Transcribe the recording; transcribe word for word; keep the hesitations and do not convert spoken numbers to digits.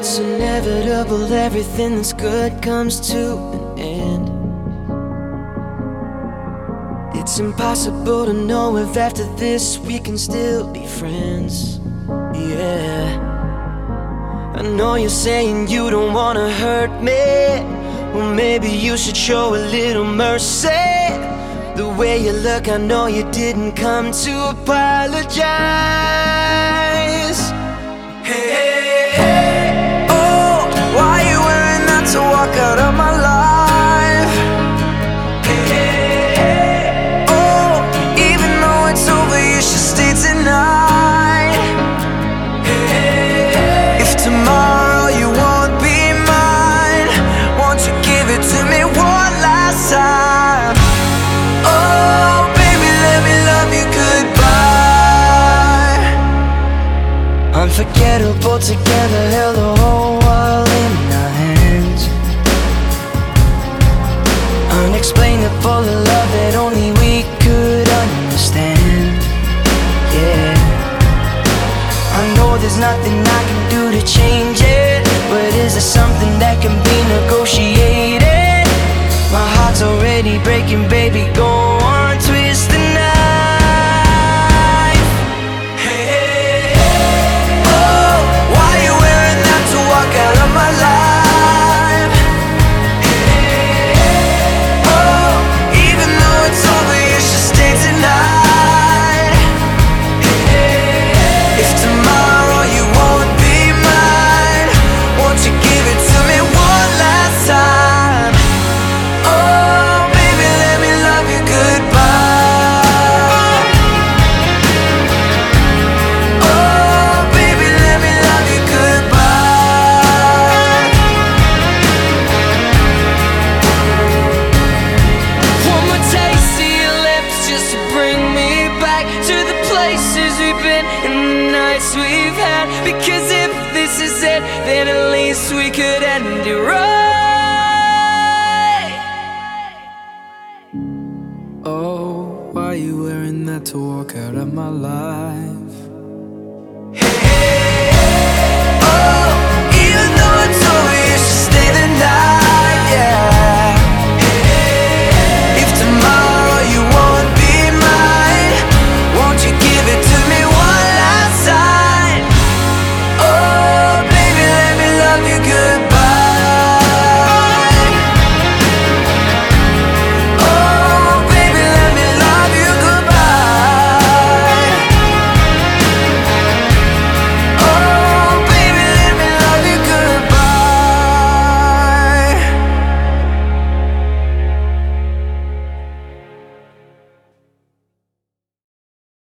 It's inevitable, everything that's good comes to an end. It's impossible to know if after this we can still be friends. Yeah, I know you're saying you don't wanna hurt me. Well, maybe you should show a little mercy. The way you look, I know you didn't come to apologize. Hey, hey, hey. Oh, why you wearing that to walk out of my life? Hey, hey, hey. Oh, even though it's over, you should stay tonight. Hey, hey, hey. If tomorrow you won't be mine, won't you give it to me one last time? Oh, baby, let me love you goodbye. Unforgettable together, held the whole world in our hands. Unexplainable love that only we could understand. Yeah, I know there's nothing I can do to change it, but is there something that can be negotiated? My heart's already breaking, baby, go on, twist the knife. Hey, hey, hey. Oh, why you wearing that to walk out of my life? Hey, hey, hey. Oh, even though it's over, you should stay tonight. Hey, hey, hey. If tomorrow you won't be mine, won't you give it to me one last time? Oh, baby, let me love you goodbye. Oh, baby, let me love you goodbye. One more taste of your lips just to bring me back to the places we've been and the nights we've had. Because if this is it, then at least we could end it right. Oh, why you wearing that to walk out of my life?